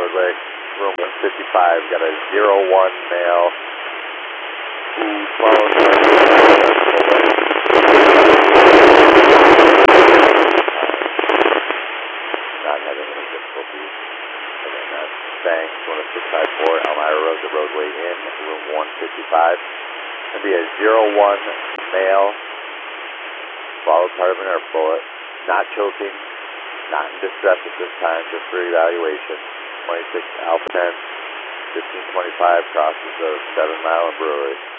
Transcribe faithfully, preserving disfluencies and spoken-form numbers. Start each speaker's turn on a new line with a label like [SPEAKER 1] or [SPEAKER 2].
[SPEAKER 1] roadway, room one fifty-five, got a zero one male who followed the not having any difficulties. Again, that's Bang, one six five four, Elmira Road, the roadway in, room one fifty-five. Going to be a zero one male, followed part of an air bullet, not choking, not in distress at this time, just for evaluation. twenty-six Alpha ten, fifteen twenty-five crosses of seven Mile and Brewery.